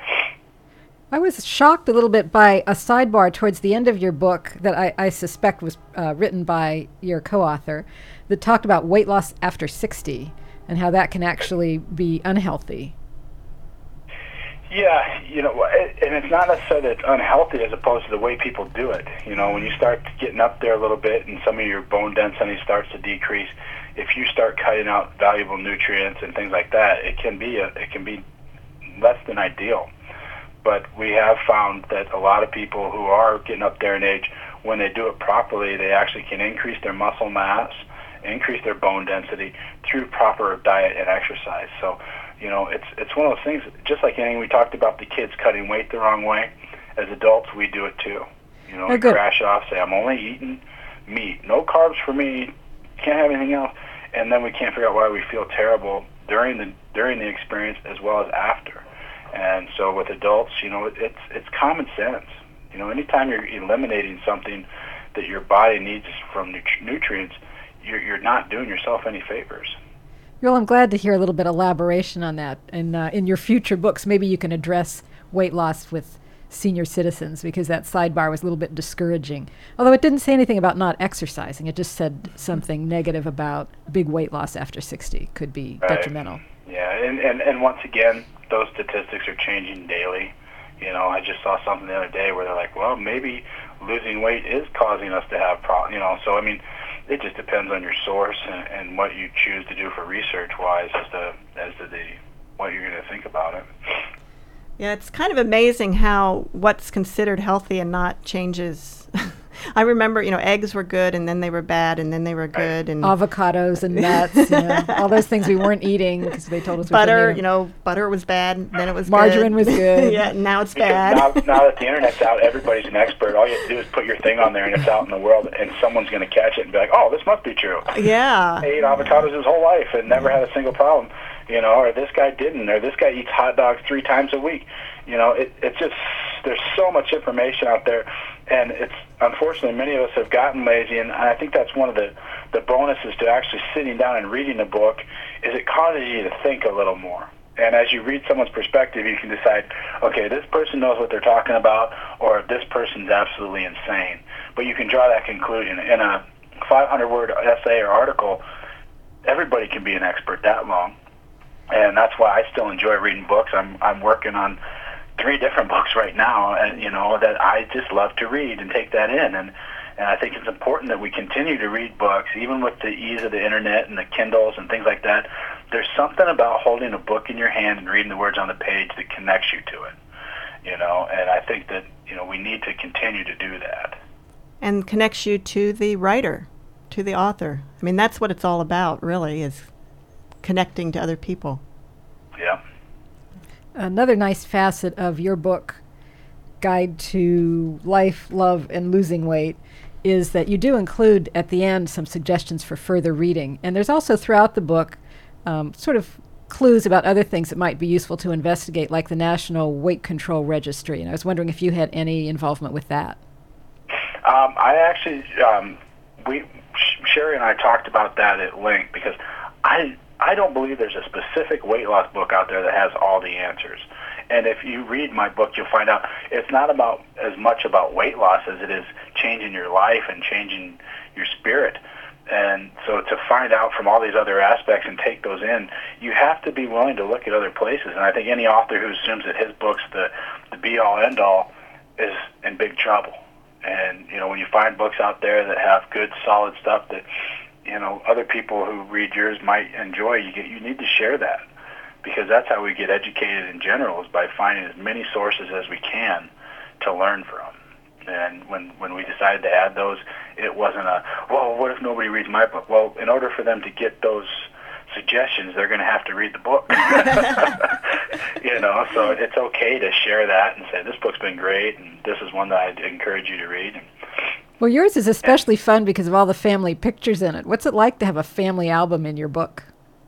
I was shocked a little bit by a sidebar towards the end of your book that I, I suspect was uh, written by your co-author that talked about weight loss after sixty and how that can actually be unhealthy. Yeah, you know, and it's not necessarily that it's unhealthy as opposed to the way people do it. You know, when you start getting up there a little bit and some of your bone density starts to decrease, if you start cutting out valuable nutrients and things like that, it can be a, it can be less than ideal. But we have found that a lot of people who are getting up there in age, when they do it properly, they actually can increase their muscle mass, increase their bone density through proper diet and exercise. So, you know, it's it's one of those things, just like anything we talked about the kids cutting weight the wrong way. As adults, we do it too. You know, oh, we good. crash off, say, I'm only eating meat. No carbs for me. Can't have anything else. And then we can't figure out why we feel terrible during the during the experience as well as after. And so with adults, you know, it, it's it's common sense. You know, anytime you're eliminating something that your body needs from nut- nutrients, you're, you're not doing yourself any favors. Well, I'm glad to hear a little bit of elaboration on that. And uh, in your future books, maybe you can address weight loss with senior citizens, because that sidebar was a little bit discouraging. Although it didn't say anything about not exercising. It just said something negative about big weight loss after sixty could be right. detrimental. Yeah, and, and, and once again, those statistics are changing daily. You know, I just saw something the other day where they're like, well, maybe losing weight is causing us to have problems. You know, so I mean, it just depends on your source and, and what you choose to do for research-wise as to as to the what you're going to think about it. Yeah, it's kind of amazing how what's considered healthy and not changes I remember, you know, eggs were good, and then they were bad, and then they were good, and avocados and nuts, you know, all those things we weren't eating because they told us we butter. shouldn't eat You 'em. know, butter was bad, then it was Margarine good. was good. Yeah, now it's Because bad. now, now that the internet's out, everybody's an expert. All you have to do is put your thing on there, and it's out in the world, and someone's going to catch it and be like, "Oh, this must be true." Yeah. He ate avocados his whole life and never had a single problem, you know, or this guy didn't, or this guy eats hot dogs three times a week. You know, it, it's just, there's so much information out there, and it's, unfortunately, many of us have gotten lazy, and I think that's one of the, the bonuses to actually sitting down and reading a book, is it causes you to think a little more. And as you read someone's perspective, you can decide, okay, this person knows what they're talking about, or this person's absolutely insane. But you can draw that conclusion. In a five hundred word essay or article, everybody can be an expert that long. And that's why I still enjoy reading books. I'm I'm working on three different books right now, and you know, that I just love to read and take that in. And and I think it's important that we continue to read books, even with the ease of the internet and the Kindles and things like that. There's something about holding a book in your hand and reading the words on the page that connects you to it. You know, and I think that, you know, we need to continue to do that. And connects you to the writer, to the author. I mean, that's what it's all about, really, is connecting to other people. Yeah. Another nice facet of your book, Guide to Life, Love, and Losing Weight, is that you do include at the end some suggestions for further reading. And there's also throughout the book um, sort of clues about other things that might be useful to investigate, like the National Weight Control Registry. And I was wondering if you had any involvement with that. Um, I actually, um, we, Sherry and I talked about that at length, because I I don't believe there's a specific weight loss book out there that has all the answers. And if you read my book, you'll find out it's not about as much about weight loss as it is changing your life and changing your spirit. And so to find out from all these other aspects and take those in, you have to be willing to look at other places. And I think any author who assumes that his book's the, the be-all, end-all is in big trouble. And, you know, when you find books out there that have good, solid stuff that, you know, other people who read yours might enjoy, you get, you need to share that, because that's how we get educated in general, is by finding as many sources as we can to learn from. And when, when we decided to add those, it wasn't a, well, what if nobody reads my book? Well, in order for them to get those suggestions, they're going to have to read the book. You know, so it's okay to share that and say, this book's been great, and this is one that I'd encourage you to read. Well, yours is especially fun because of all the family pictures in it. What's it like to have a family album in your book?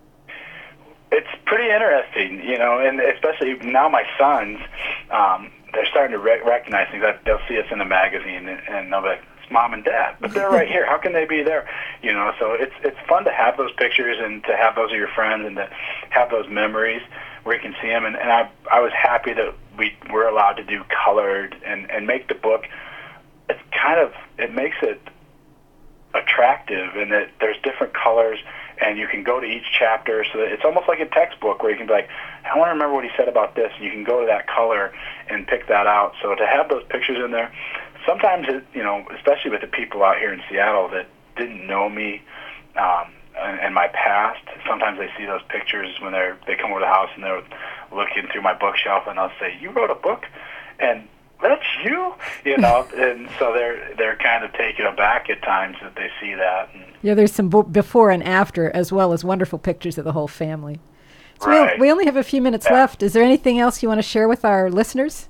It's pretty interesting, you know, and especially now my sons, um, they're starting to re- recognize things. They'll see us in the magazine, and, and they'll be like, it's Mom and Dad, but they're right here. How can they be there? You know, so it's it's fun to have those pictures and to have those of your friends and to have those memories where you can see them. And, and I I was happy that we were allowed to do colored and, and make the book. It's kind of, it makes it attractive in that there's different colors, and you can go to each chapter, so that it's almost like a textbook where you can be like, I want to remember what he said about this, and you can go to that color and pick that out. So to have those pictures in there, sometimes, it, you know, especially with the people out here in Seattle that didn't know me um, and, and my past, sometimes they see those pictures when they're they come over the house and they're looking through my bookshelf, and I'll say, you wrote a book? And that's you, you know, and so they're they're kind of taken aback at times that they see that. And Yeah, there's some bo- before and after, as well as wonderful pictures of the whole family. So right. we, we only have a few minutes Yeah. left. Is there anything else you want to share with our listeners?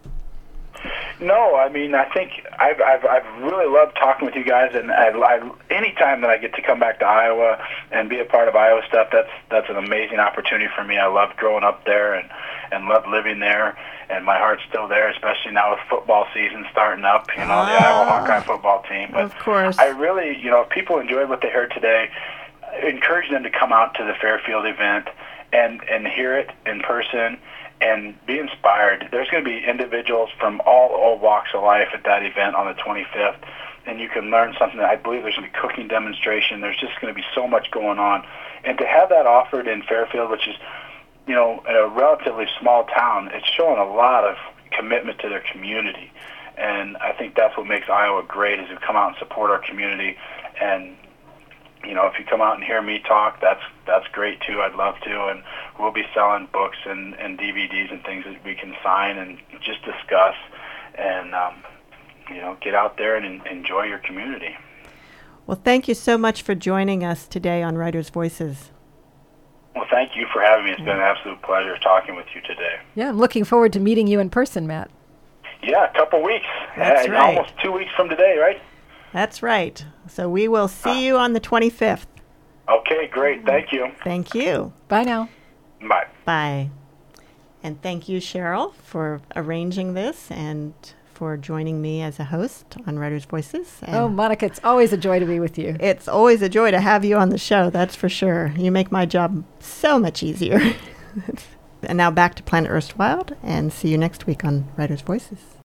No, I mean, I think I've I've, I've really loved talking with you guys, and I, I, any time that I get to come back to Iowa and be a part of Iowa stuff, that's that's an amazing opportunity for me. I loved growing up there and and loved living there, and my heart's still there, especially now with football season starting up. You know, Ah. the Iowa Hawkeye football team. But Of course. I really, you know, if people enjoyed what they heard today, I encourage them to come out to the Fairfield event and and hear it in person and be inspired. There's going to be individuals from all, all walks of life at that event on the twenty-fifth, and you can learn something. I believe there's going to be cooking demonstration. There's just going to be so much going on. And to have that offered in Fairfield, which is, you know, a relatively small town, it's showing a lot of commitment to their community. And I think that's what makes Iowa great, is to come out and support our community. And you know, if you come out and hear me talk, that's that's great too. I'd love to, and we'll be selling books and, and D V Ds and things that we can sign and just discuss. And um, you know, get out there and en- enjoy your community. Well, thank you so much for joining us today on Writers' Voices. Well, thank you for having me. It's been an absolute pleasure talking with you today. Yeah, I'm looking forward to meeting you in person, Matt. Yeah, a couple weeks. That's uh, right. Almost two weeks from today, right? That's right. So we will see you on the twenty-fifth. Okay, great. Thank you. Thank you. Bye now. Bye. Bye. And thank you, Cheryl, for arranging this and for joining me as a host on Writers' Voices. And Oh, Monica, it's always a joy to be with you. it's always a joy to have you on the show, that's for sure. You make my job so much easier. And now back to Planet Erstwhile, and see you next week on Writers' Voices.